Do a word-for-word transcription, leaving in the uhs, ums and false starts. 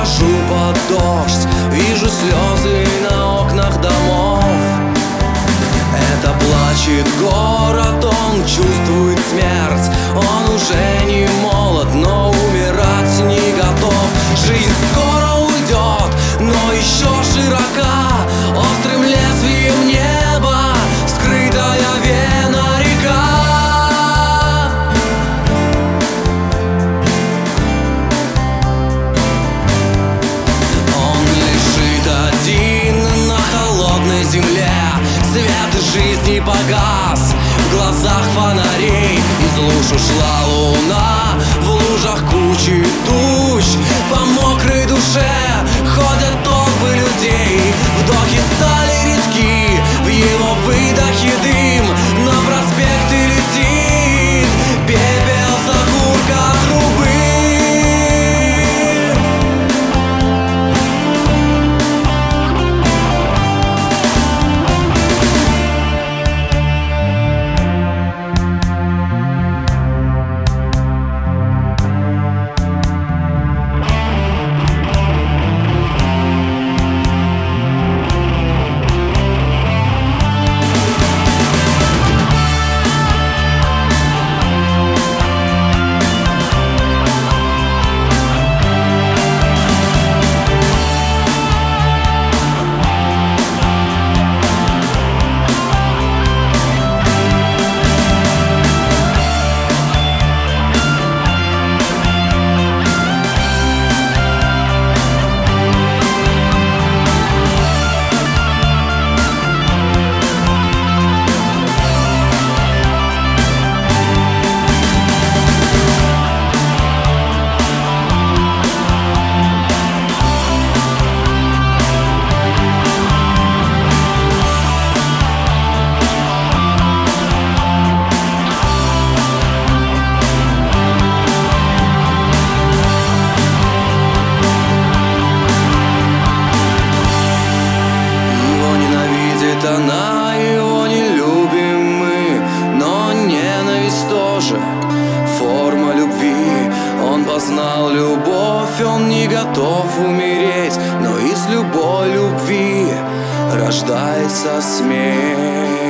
хожу под дождь, вижу слезы на окнах домов. Это плачет город, он чувствует смерть. Он уже не молод, но умирать не готов. Жизнь скоро уйдет, но еще широка острым лезвием неба скрытая вена река. Он лежит один на холодной земле. Свет жизни погас в глазах фонарей. Из луж ушла луна, в лужах кучи туч. По мокрой душе ходят толпы людей. Вдохи стали редки, в его выдохе дым. На проспекты летит пепел с окурка трубы. Она его не любим мы, но ненависть тоже форма любви. Он познал любовь, он не готов умереть, но из любой любви рождается смерть.